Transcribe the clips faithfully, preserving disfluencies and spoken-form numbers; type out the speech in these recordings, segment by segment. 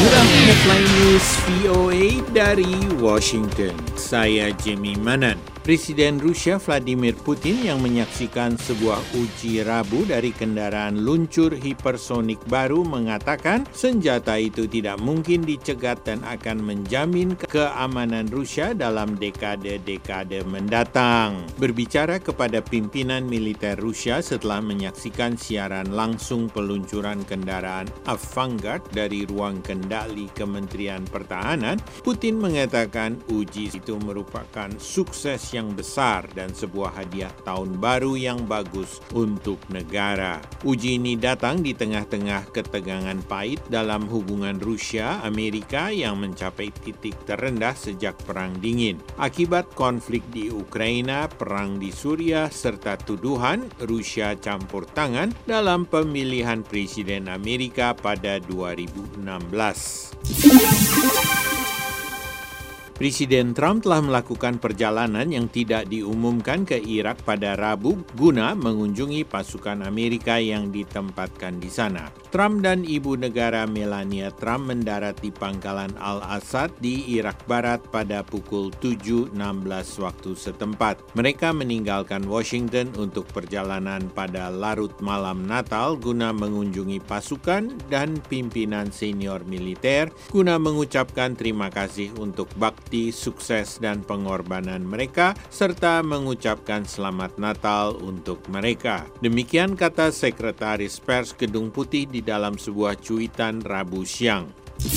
Inilah Headline News V O A dari Washington. Saya Jimmy Manan. Presiden Rusia Vladimir Putin yang menyaksikan sebuah uji Rabu dari kendaraan luncur hipersonik baru mengatakan senjata itu tidak mungkin dicegat dan akan menjamin keamanan Rusia dalam dekade-dekade mendatang. Berbicara kepada pimpinan militer Rusia setelah menyaksikan siaran langsung peluncuran kendaraan Avangard dari ruang kendali Kementerian Pertahanan, Putin mengatakan uji itu merupakan sukses yang besar dan sebuah hadiah tahun baru yang bagus untuk negara. Uji ini datang di tengah-tengah ketegangan pahit dalam hubungan Rusia-Amerika yang mencapai titik terendah sejak Perang Dingin. Akibat konflik di Ukraina, perang di Suriah, serta tuduhan Rusia campur tangan dalam pemilihan Presiden Amerika pada dua ribu enam belas. Presiden Trump telah melakukan perjalanan yang tidak diumumkan ke Irak pada Rabu guna mengunjungi pasukan Amerika yang ditempatkan di sana. Trump dan ibu negara Melania Trump mendarat di pangkalan Al-Assad di Irak Barat pada pukul tujuh enam belas waktu setempat. Mereka meninggalkan Washington untuk perjalanan pada larut malam Natal guna mengunjungi pasukan dan pimpinan senior militer guna mengucapkan terima kasih untuk bakti, sukses dan pengorbanan mereka serta mengucapkan selamat Natal untuk mereka. Demikian kata Sekretaris Pers Gedung Putih di dalam sebuah cuitan Rabu siang.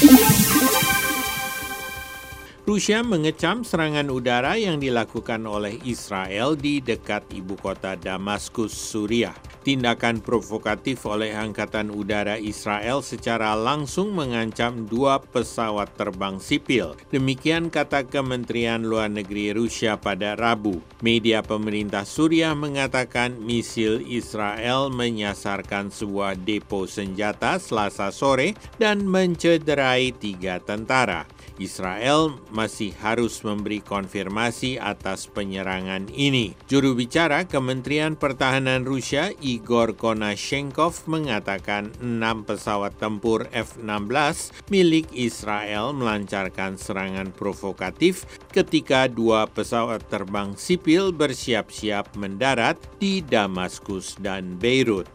Rusia mengecam serangan udara yang dilakukan oleh Israel di dekat ibu kota Damaskus, Suriah. Tindakan provokatif oleh Angkatan Udara Israel secara langsung mengancam dua pesawat terbang sipil. Demikian kata Kementerian Luar Negeri Rusia pada Rabu. Media pemerintah Suriah mengatakan misil Israel menyasarkan sebuah depo senjata Selasa sore dan mencederai tiga tentara. Israel masih harus memberi konfirmasi atas penyerangan ini. Juru bicara Kementerian Pertahanan Rusia, Igor Konashenkov, mengatakan enam pesawat tempur F enam belas milik Israel melancarkan serangan provokatif ketika dua pesawat terbang sipil bersiap-siap mendarat di Damaskus dan Beirut.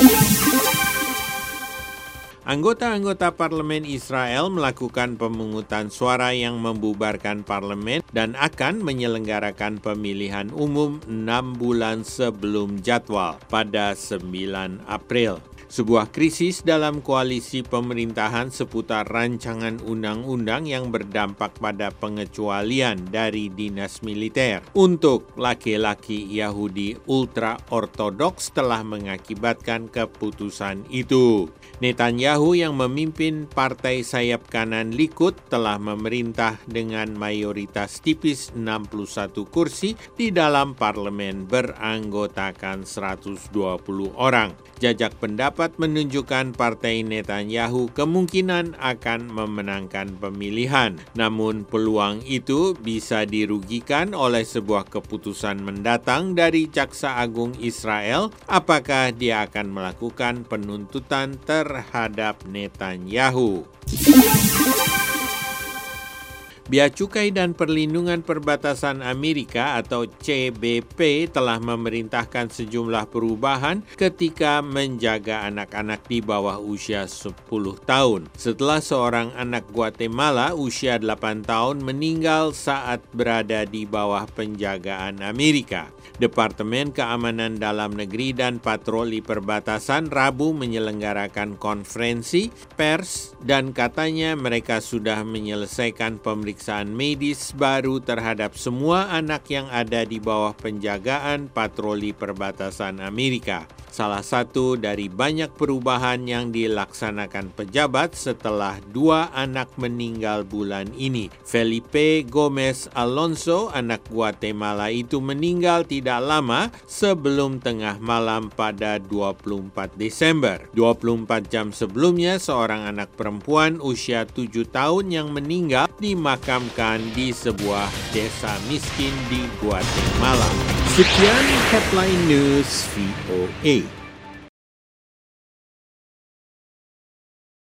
Anggota-anggota parlemen Israel melakukan pemungutan suara yang membubarkan parlemen dan akan menyelenggarakan pemilihan umum enam bulan sebelum jadwal pada sembilan April. Sebuah krisis dalam koalisi pemerintahan seputar rancangan undang-undang yang berdampak pada pengecualian dari dinas militer untuk laki-laki Yahudi ultra-ortodoks telah mengakibatkan keputusan itu. Netanyahu yang memimpin partai sayap kanan Likud telah memerintah dengan mayoritas tipis enam puluh satu kursi di dalam parlemen beranggotakan seratus dua puluh orang. Jajak pendapat menunjukkan partai Netanyahu kemungkinan akan memenangkan pemilihan. Namun peluang itu bisa dirugikan oleh sebuah keputusan mendatang dari Jaksa Agung Israel apakah dia akan melakukan penuntutan terhadap Netanyahu. Bea Cukai dan Perlindungan Perbatasan Amerika atau C B P telah memerintahkan sejumlah perubahan ketika menjaga anak-anak di bawah usia sepuluh tahun. Setelah seorang anak Guatemala usia delapan tahun meninggal saat berada di bawah penjagaan Amerika. Departemen Keamanan Dalam Negeri dan Patroli Perbatasan Rabu menyelenggarakan konferensi pers dan katanya mereka sudah menyelesaikan pemeriksaan medis baru terhadap semua anak yang ada di bawah penjagaan patroli perbatasan Amerika. Salah satu dari banyak perubahan yang dilaksanakan pejabat setelah dua anak meninggal bulan ini. Felipe Gomez Alonso, anak Guatemala itu meninggal tidak lama sebelum tengah malam pada dua puluh empat Desember. dua puluh empat jam sebelumnya, seorang anak perempuan usia tujuh tahun yang meninggal dimakamkan di sebuah desa miskin di Guatemala. Sekian Headline News V O A.